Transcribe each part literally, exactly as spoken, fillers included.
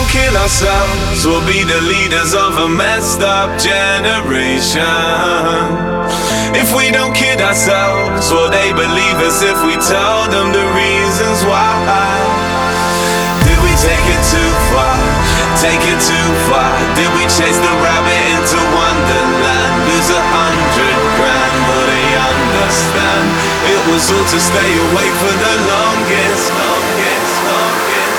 kill ourselves, we'll be the leaders of a messed up generation. If we don't kid ourselves, will they believe us if we tell them the reasons why? Did we take it too far? Take it too far? Did we chase the rabbit into Wonderland? Lose a hundred grand, will they understand? It was all to stay awake for the longest, longest, longest.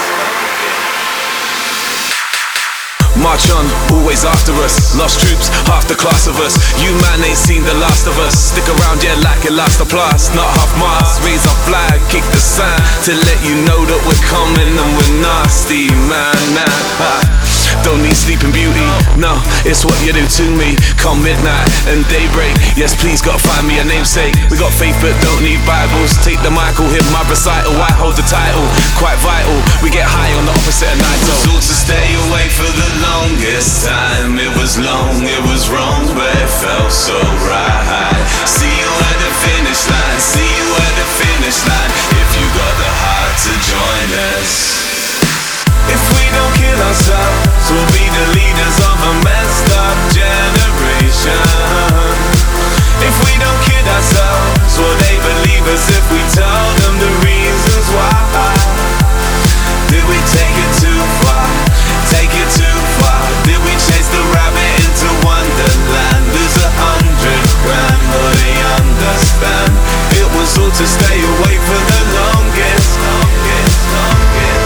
March on, always after us. Lost troops, half the class of us. You man ain't seen the last of us. Stick around, yeah, like it lasts the plus. Not half mast, raise our flag, kick the sand to let you know that we're coming and we're nasty, man. Nah. Don't need sleeping beauty, no, it's what you do to me. Come midnight and daybreak, yes please gotta find me a namesake. We got faith but don't need Bibles. Take the mic, I'll hit my recital. I hold the title, quite vital. We get high on the opposite of night. It was all to stay awake for the longest time. It was long, it was wrong, but it felt so right. See you at the finish line, see you at the finish line. If you got the heart to join us. If we don't kill ourselves, we'll be the leaders of a messed up generation. If we don't kid ourselves, will they believe us if we tell them the reasons why? Did we take it too far? Take it too far? Did we chase the rabbit into Wonderland? Lose a hundred grand, will they understand? It was all to stay awake for the longest, longest, longest.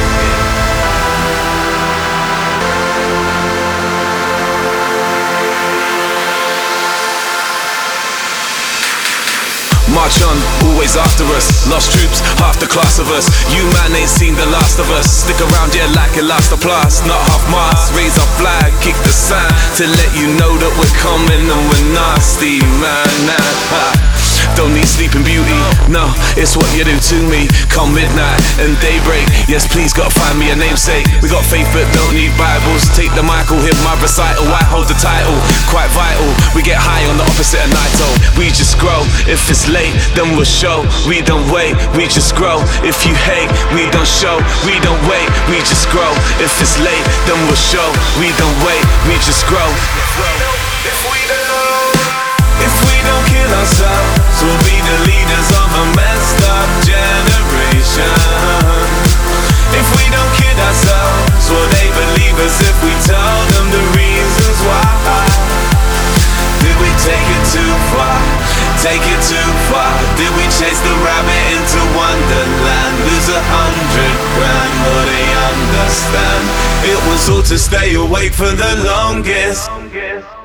March on, always after us. Lost troops, half the class of us. You man ain't seen the last of us. Stick around, yeah, like it lasts the plus. Not half mast, raise our flag, kick the sand to let you know that we're coming and we're nasty, man. Nah. Don't need sleeping beauty, no, it's what you do to me. Come midnight and daybreak, yes please gotta find me a namesake. We got faith but don't need Bibles. Take the mic, I'll hit my recital. I hold the title, quite vital. We get high on the opposite of Naito. We just grow, if it's late then we'll show. We don't wait, we just grow. If you hate, we don't show. We don't wait, we just grow. If it's late then we'll show. We don't wait, we just grow. If we don't, if we don't kill ourselves, we'll be the leaders of a messed up generation. If we don't kid ourselves, will they believe us if we tell them the reasons why? Did we take it too far? Take it too far? Did we chase the rabbit into Wonderland? Lose a hundred grand, will they understand? It was all to stay awake for the longest.